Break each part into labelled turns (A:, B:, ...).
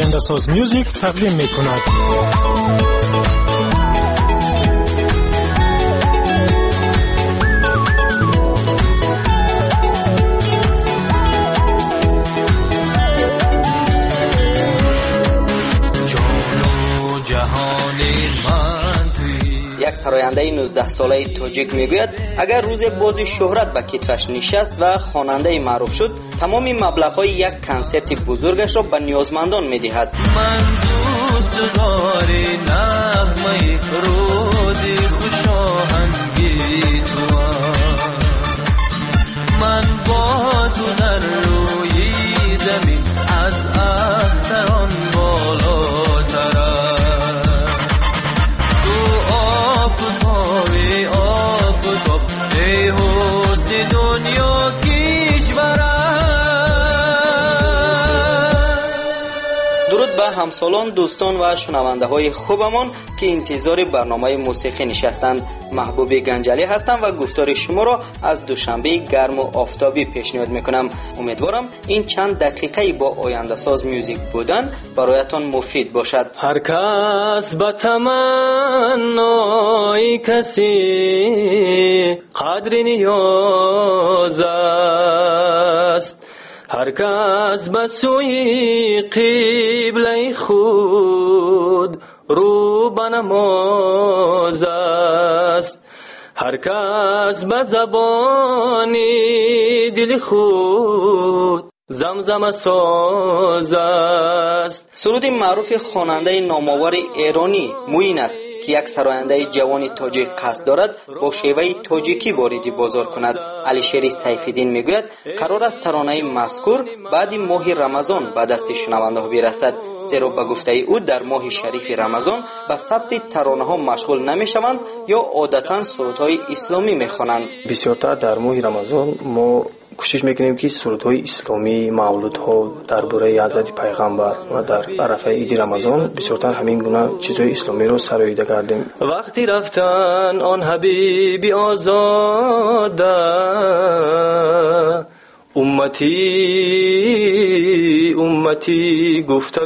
A: آینده‌ساز میوزیک تقدیم می‌کند.
B: یک سراینده 19 ساله تاجیک میگوید اگر روز بازی شهرت به کتفش نشست و خواننده معروف شد، تمام مبلغ‌های یک کنسرت بزرگش را به نیازمندان میدهد.
C: من دوست داری نغمه رودی خوشاهنگی تو، من با تو در روی زمین از اختران بالاترم. آفتاب ای حسن دنیا کشورم.
B: درود به همسالان، دوستان و شنونده های خوبمان که انتظار برنامه موسیقی نشستند. محبوب گنجلی هستم و گفتار شما را از دوشنبه گرم و آفتابی پیشنهاد میکنم. امیدوارم این چند دقیقه با آینده ساز میوزیک بودن برایتان مفید باشد.
C: هر کس به تمنای کسی قدر نیاز است، هر کس به سوی قبله خود رو به نماز است، هر کس به زبان دل خود زمزم ساز است.
B: سرود معروف خواننده نامآور ایرانی موین است که یک سراینده جوان تاجیک قصد دارد با شیوه تاجیکی وارد بازار کند. علیشیر سیف‌الدین میگوید قرار است ترانه مذکور بعد ماه رمضان به دست شنونده ها برسد، زیرا به گفته او در ماه شریف رمضان به ثبت ترانه ها مشغول نمیشوند یا عادتا سرودهای اسلامی میخوانند.
D: بسیارتر در ماه رمضان ما کوشش میکنیم که سرودهای اسلامی، مولودها درباره حضرت پیغمبر و در عرفه عید رمضان بسیارتر همین گونه چیزهای اسلامی رو سراییده کردیم.
C: وقتی رفتن آن حبیبی آزاده، امتی گفته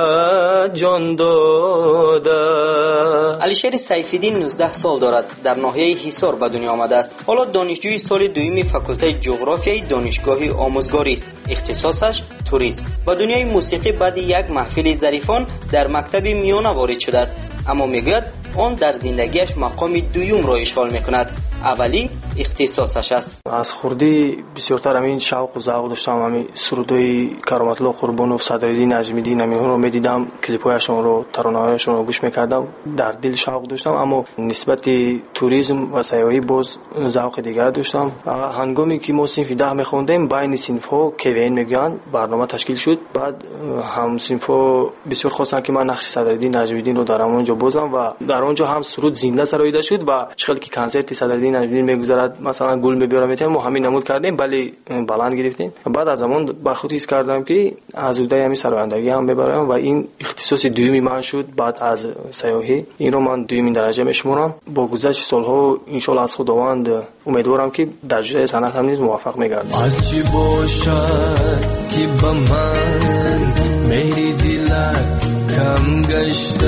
C: جان داده.
B: علیشیر سیف‌الدین 19 سال دارد، در ناحیه حصار به دنیا آمده است. حالا دانشجوی سال دوم فاکولته جغرافیای دانشگاه آموزگاری است. اختصاصش توریسم. با دنیای موسیقی بعد یک محفل ظریفان در مکتب میانه وارد شده است، اما میگوید آن در زندگیش مقام دوم را اشغال میکند. اولی اختصاصش است.
D: از خردی بسیارتر همین شوق و ذوق داشتم. همین سرودهای کرامت الله قربانوف، صدرالدین نجمی‌دین، همین رو میدیدم، کلیپ‌هایشون رو، ترانه‌هایشون رو گوش میکردم، در دل شوق داشتم. اما نسبت توریسم و سیاحی باز ذوق دیگر داشتم. هنگامی که ما صنف 10 میخوندیم، بین صنف‌ها کوین میگن برنامه تشکیل شد. بعد هم صنف‌ها بسیار خواستن که من نقش صدرالدین نجمی‌دین رو در اونجا بازم و در اونجا هم سرود زنده سراییده شد و چقدر که کنسرت صدرالدین نجمی‌دین میگذرد مثلا گل میبرم میتونم ما همین نمود کردیم، ولی بلند گرفتیم. بعد از زمان با خود حس کردم که از اوده همین سرایندگی هم میبرم و این اختصاص دومی من شد. بعد از سیاحی این رو من دومین درجه میشمارم. با گذشت سالها ان شاء الله از خداوند امیدوارم که در جای صنعت هم نیز موفق میگردم.
C: از چی باشد که با من میری دلت کم گشته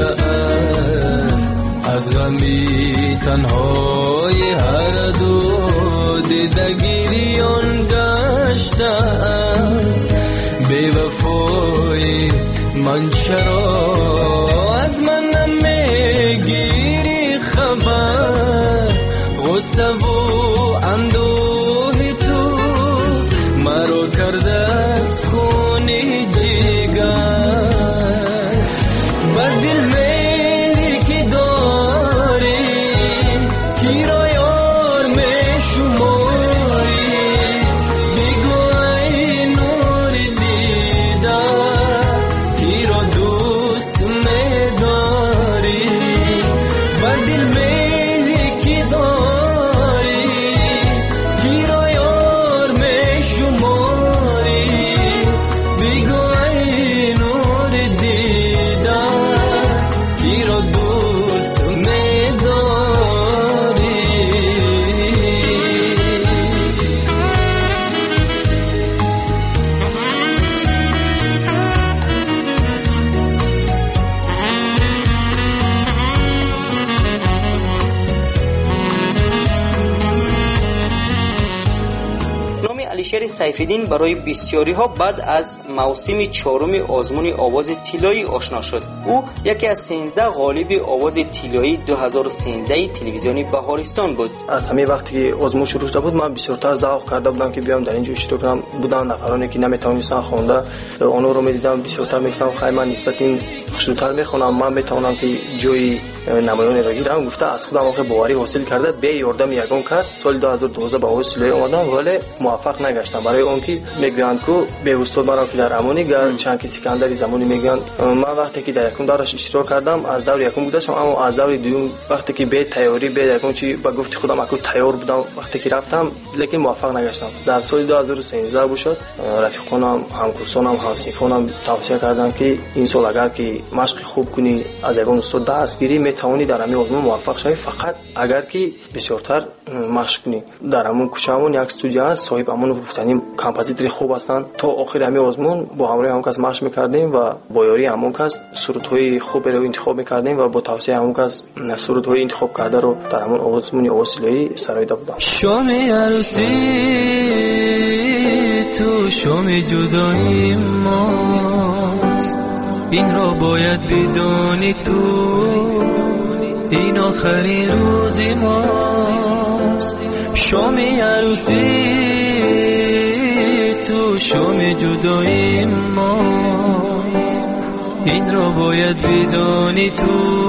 C: است، از غمی تنهای هر دو دیدگیریان گشته است. بی وفای من چرا از من نمیگیری خبر؟ غصه و اندوه تو مرا کرده از خون جگر. با دل میری که داری کی را یار میشماری، بگو ای نور دیده کی را دوست
B: علیشیر سیف‌الدین برای بسیاری‌ها بعد از موسم چهارم آزمون آواز طلایی آشنا شد. او یکی از 13 غالب آواز طلایی 2013 تلویزیونی بهارستان بود.
D: از همین وقتی که آزمون شروع شده بود من بسیارتر ذوق کرده بودم که بیام در اینجا اشتراک کنم. بودن نفرانی که نمیتونستن خوانده اونها رو میدیدم بسیارتر میگفتم خیلی من نسبت این خوشتر میخونم، من میتونم که جوی نمایان رو بگیرم. گفته از خودم واقعا باوری حاصل کرده به یاردم یگان کس سال 2012 به آواز طلایی اومدم ولی موفق نگشتم. برای اون که میگویند که به استاد مرا که در امونی گر چند کسی کندری زمانی میگن من وقتی که در یکم دورش اشتراک کردم از دور یکم گذشتم، اما از دور دوم وقتی که به تیاری به یکم چی با گفت خودم اكو تیار بودم وقتی که رفتم لیکن موفق نگشتم. در سال 2013 بود رفیقانم همکورسانم همسیفانم توصیه کردن که این سال اگر که مشق خوب کنی از یگان استاد درس گیری میتونی در همین آزمون موفق شوی، فقط اگر که بسیارتر مشق کنی. در همون کوچه‌مون یک استودیو است، صاحب همون گفتنیم کامپوزیتور خوب هستند. تا آخر همین آزمون با همراه همون کس مشق می‌کردیم و با یاری همون کس سرودهای خوب رو انتخاب می‌کردیم و با توصیه همون کس سرودهای انتخاب کرده رو در همون آزمون آواز طلایی سرایده بودم.
C: شامی السی تو شامی جدایی ماست، این را باید بدانی تو این آخرین روزی ماست. شامی عروسی تو شامی جدایی ماست، این را باید بدانی تو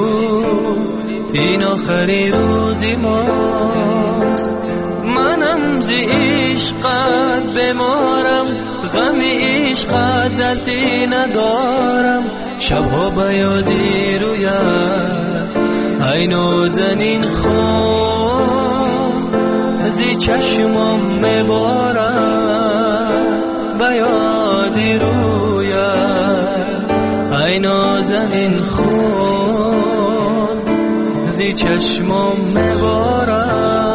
C: این آخرین روزی ماست. منم ز عشقت بمارم، غم عشقت در سینه دارم، شبها به یادی رویت ای نازنین خون زی چشمم میبارم به یادی رویت ای نازنین خون زی چشمم میبارم.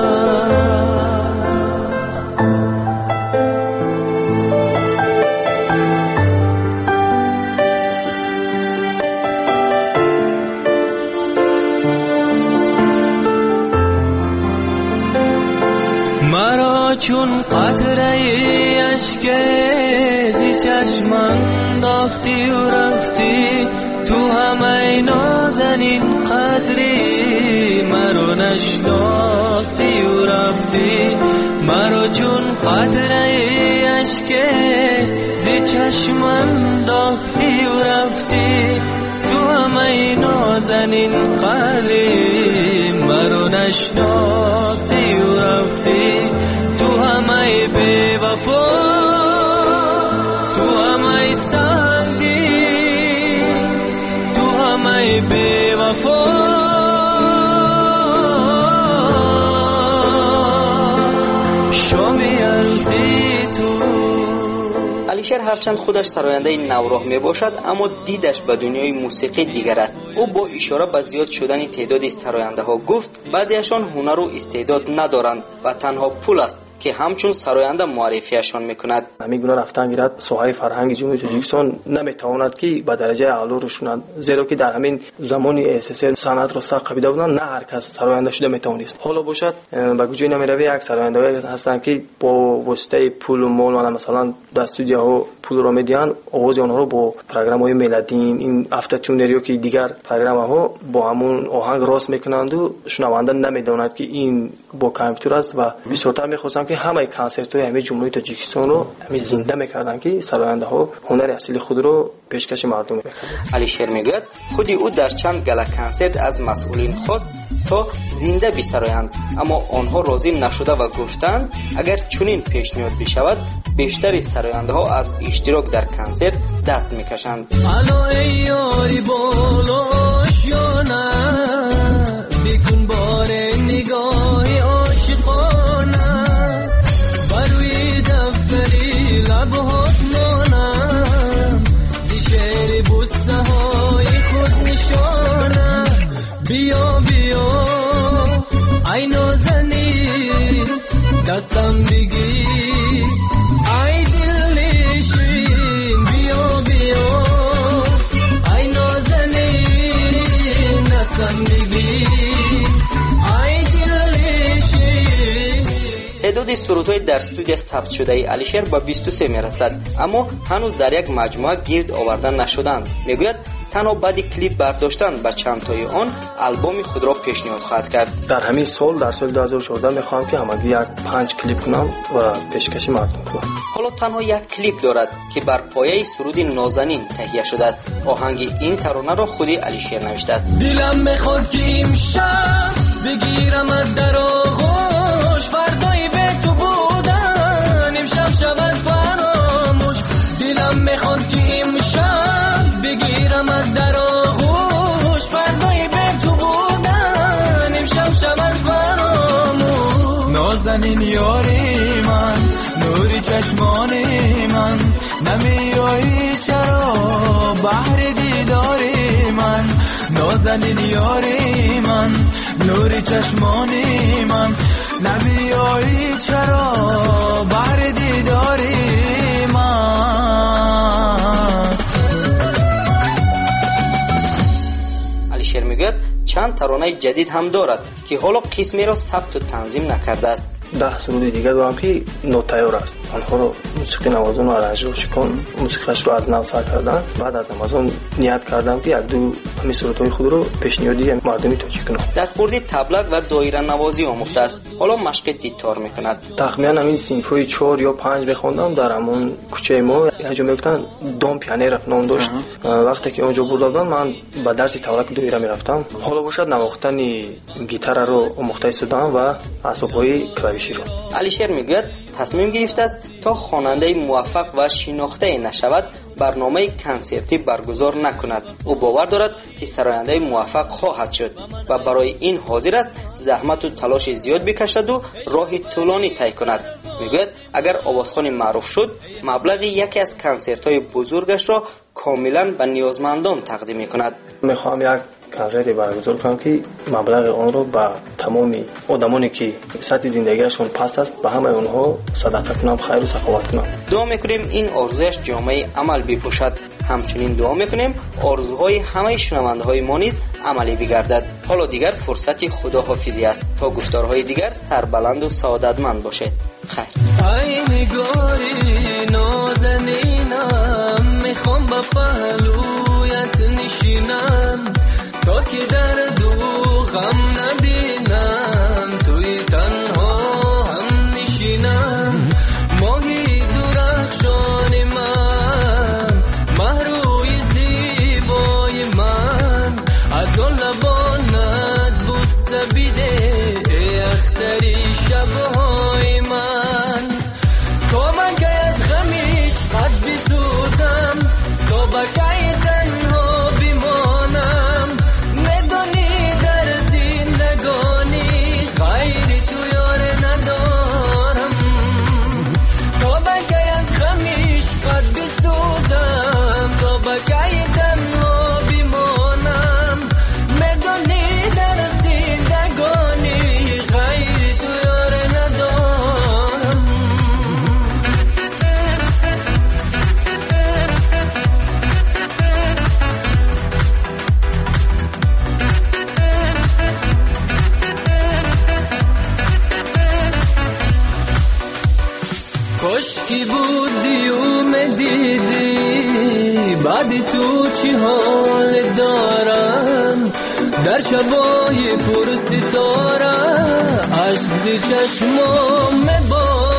C: مرا چون قطره اشک زی چشم انداختی و رفتی، تو همه نازنین قدری مرا نشناختی و رفتی. مرا چون قطره اشک زی چشم انداختی و رفتی، تو همه نازنین قدری مرا نشناختی و رفتی. تو همه بی وفا تو همه سنگی تو همه بی وفا شامی عروسی تو.
B: علیشیر هرچند خودش سراینده نوراه می باشد اما دیدش به دنیای موسیقی دیگر است. او با اشاره به زیاد شدن تعداد سراینده ها گفت بعضیشان هنر و استعداد ندارند و تنها پول است که همچون سراینده معرفیشان میکند.
D: همین گونه رفتن گیرد ساحه فرهنگ جمهوری تاجیکستان نمیتواند که به درجه اعلا رشوند، زیرا که در همین زمانی اساسا صنعت را ساخت قبیده بودن نه هر کس سراینده شده میتونست. حالا باشد به گوشه نمیروی یک سراینده هستند که با واسطه پول و مال و مثلا در استودیوها پول را میدین آواز آنها رو با برنامه‌های ملادین این افتتونریو که دیگر برنامه‌ها با همون آهنگ راست میکنند و شنونده نمیداند که این با کامپیوتر است و بسیارتر میخواستم که همه کنسرت‌های همه جمهوری تاجیکستان رو همین زنده میکردن که سراینده‌ها هنر اصلی خود رو پیشکش مردم میکردن.
B: علیشیر میگوید خودی او در چند گله کنسرت از مسئولین خواست تا زنده بسرایند، اما آنها راضی نشده و گفتند اگر چنین پیشنهاد بشود بیشتر سراینده ها از اشتراک در کنسرت دست میکشند.
C: الو ای یاری بالا آشیانه بکن بار نگاه عاشقانه، بروی دفتری لبهات مانم زی شعر بوسه های خود نشانه. بیا بیا ای نازنین دستم بگیر ای دل نشین. بیا بیا ای نازنین دستم بگیر ای دل نشین.
B: تعداد تعداد سرودهای در استودیو ثبت شده ای علیشیر به 23 میرسد، اما هنوز در یک مجموعه گرد آوردن نشدند. میگوید تنها بعد کلیپ برداشتن به چند تای آن البوم خود را پیشنهاد خواهد کرد.
D: در همین سال در سال 2014 میخوام که همگی یک 5 کلیپ کنم و پیشکشی مردم کنم.
B: حالا تنها یک کلیپ دارد که بر پایه سرود نازنین تهیه شده است. آهنگ این ترانه را خودی علیشیر نوشته است.
C: دلم میخواد که امشب بگیرم در آغوش، فردایی به تو بودن امشب شود فراموش. دلم میخواد که امشب بگیرم در آغوش، فردایی به تو بودن امشب شود فراموش. نازنین یاری من، نوری چشمانی من، نمیایی چرا بحر دیداری من. نازنین یاری من، نوری چشمانی من، نمیایی چرا بحر دیداری من.
B: علیشیر میگوید چند ترانه جدید هم دارد که حالا قسمی را ثبت و تنظیم نکرده است.
D: 10 سرود دیگه دارم که نوتیار است. آنها رو موسیقی نوازان و آرنج‌روش کن موسیقیش رو از نو سر کردن. بعد از نمازان نیت کردم که یک دو همین سرودهای خود رو پیشنهادی مردمی تاجیک کنم.
B: در خوردی تبلک و دایره نوازی آموخته است. حالا مشق دیتار میکند.
D: تقریبا همین صنفای 4 یا 5 بخوندم. در همون کوچه ما یه جا میگفتن دام پیانیر نام داشت. وقتی که اونجا بودم من با درس تبلک دایره میرفتم. حالا باشد نواختن گیتار رو آموخته شدم و اسباب‌های کلاویشی رو.
B: علیشیر میگوید تصمیم گرفته است تا خواننده موفق و شناخته نشود برنامه کنسرتی برگزار نکند. او باور دارد که سراینده موفق خواهد شد و برای این حاضر است زحمت و تلاش زیاد بکشد و راه طولانی طی کند. میگوید اگر آوازخوان معروف شد مبلغ یکی از کنسرت‌های بزرگش را کاملا به نیازمندان تقدیم می‌کند.
D: میخوام یک کنسرت برگزار کنم که مبلغ آن رو به تمام آدمانی که سطح زندگیشون پست است به همه اونها صدقه کنم، خیر و سخاوت کنم.
B: دعا میکنیم این آرزویش جامعه عمل بپوشد. همچنین دعا میکنیم آرزوهای همه شنونده‌های ما نیز عملی بگردد. حالا دیگر فرصت خداحافظی است تا گفتارهای دیگر سربلند و سعادتمند باشد. خیر.
C: ای نگاری نازنینم، میخوام با پهلویت نشینم تا که درد و غم نبینم، توی تنها هم نشینم. ماهی درخشان من، مهروی زیبای من، از آن لبانت بوسه بیده ای اختری شبهای من. تا من که از غمیش قد بسوزم، تا بکی تنها بمانم، ندانی در زندگانی غیری تو یار ندارم. تا بکی از غمیش قد بسوزم، تا بکی تنها بمانم، ندانی در زندگانی غیری تو یار ندارم. کاشکی بودی و مدیدی بعد تو چی حال دارم، در شبای پر ستاره عشق ز چشمام